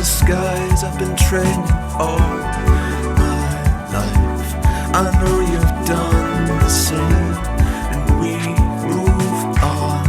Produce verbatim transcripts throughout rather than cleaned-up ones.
the skies. I've been training all my life. I know you've done the same, and we move on.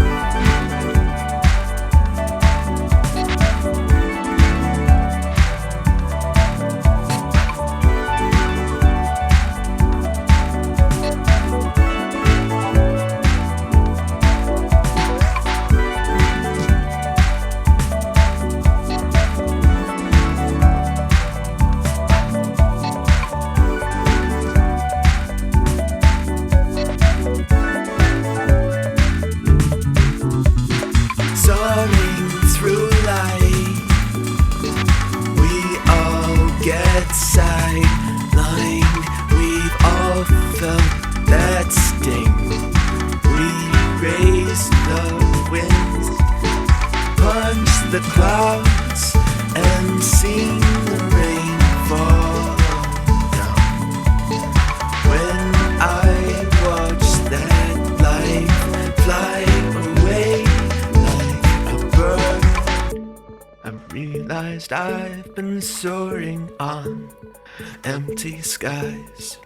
Soaring through light, we all get sidelined. We've all felt that sting. We raise the winds, punch the clouds, and sing the rain fall down. When I watch that light fly away, I realized I've been soaring on empty skies.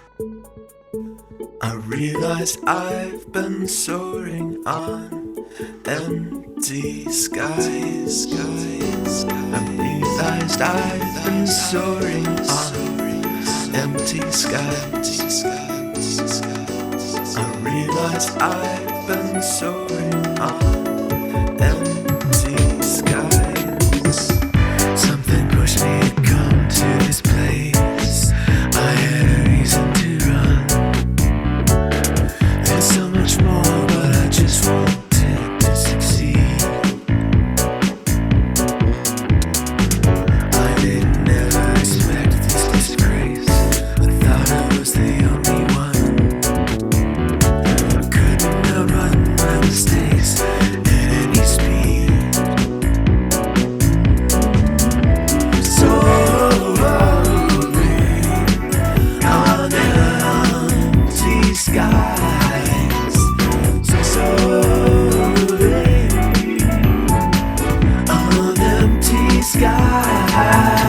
I realized I've been soaring on empty skies. I realized I've been soaring on empty skies. I realized I've been soaring on empty skies. Something pushed me to come to this place. I had a reason to run. There's so much more, but I just wanted to succeed. I didn't ever expect this disgrace. I thought I was the only one. I couldn't outrun my mistakes at any speed. Skies, soaring on empty skies.